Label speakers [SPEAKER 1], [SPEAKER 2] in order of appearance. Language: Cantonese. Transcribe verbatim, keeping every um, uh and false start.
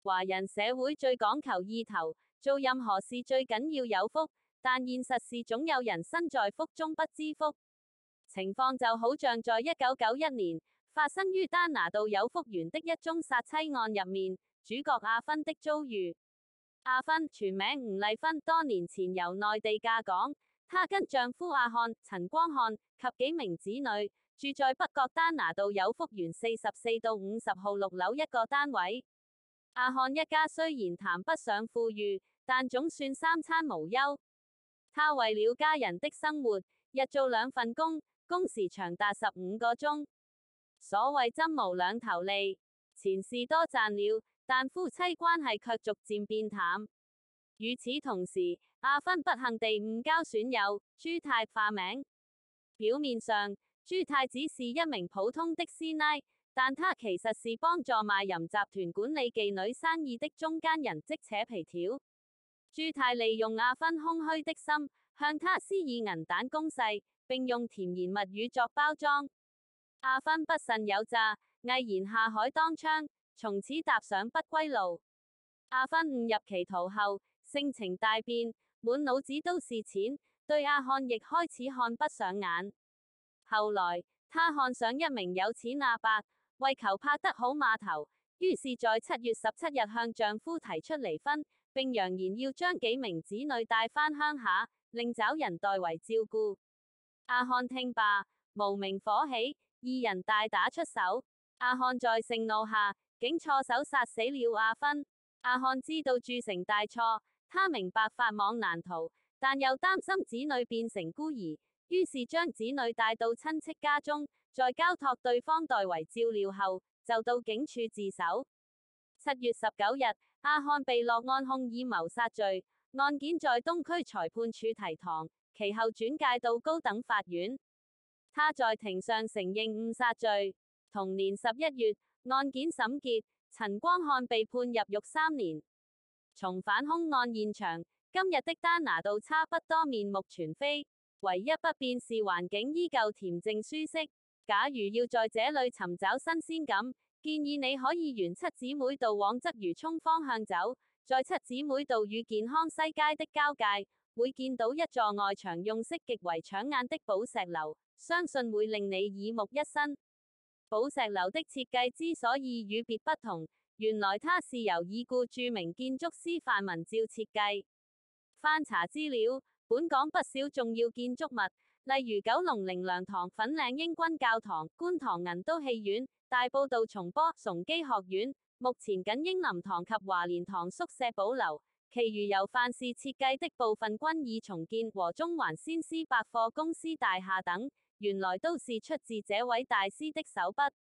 [SPEAKER 1] 華人社會最講求意頭，做任何事最緊要有福，但現實是總有人身在福中不知福。情況就好像在一九九一年發生於丹拿道有福園的一宗殺妻案入面，主角阿芬的遭遇。阿芬全名吳麗芬，多年前由內地嫁港，她跟丈夫阿漢、陳光漢及幾名子女住在北角丹拿道有福園四十四到五十號六樓一個單位。阿漢一家雖然談不上富裕，但總算三餐無憂。他為了家人的生活，日做兩份工，工時長達十五個鐘。所謂針無兩頭利，前事多賺了，但夫妻關係卻逐漸變淡。與此同時，阿芬不幸地誤交損友朱太化名。表面上，朱太只是一名普通的師奶，但她其實是幫助賣淫集團管理妓女生意的中間人，即扯皮條。朱太利用阿芬空虛的心，向她施以銀彈攻勢，並用甜言蜜語作包裝。阿芬不慎有詐，毅然下海當娼，從此踏上不歸路。阿芬誤入歧途後，性情大變，滿腦子都是錢，對阿漢亦開始看不上眼。後來，她看上一名有錢阿伯，為求拍得好碼頭，於是在七月十七日向丈夫提出離婚，並揚言要將幾名子女帶返鄉下，另找人代為照顧。阿漢聽罷，無名火起，二人大打出手。阿漢在盛怒下，竟錯手殺死了阿芬。阿漢知道鑄成大錯，他明白法網難逃，但又擔心子女變成孤兒，於是將子女帶到親戚家中，在交託對方代為照料後，就到警署自首。七月十九日，阿漢被落案控以謀殺罪，案件在東區裁判處提堂，其後轉介到高等法院。他在庭上承認誤殺罪。同年十一月，案件審結，陳光漢被判入獄三年。重返兇案現場，今日的丹拿道差不多面目全非，唯一不變是環境依舊恬靜舒適。假如要在這裏尋找新鮮感，建議你可以沿七姊妹道往鰂魚涌方向走，在七姊妹道與健康西街的交界，會見到一座外牆用色極為搶眼的寶石樓，相信會令你耳目一新。寶石樓的設計之所以與別不同，原來它是由已故著名建築師范文照設計。翻查資料，本港不少重要建築物，例如九龍靈糧堂、粉嶺英軍教堂、觀塘銀都戲院、大埔道松坡、崇基學院，目前僅英林堂及華蓮堂宿舍保留，其餘由范氏設計的部分均已重建，和中環先施百貨公司大廈等，原來都是出自這位大師的手筆。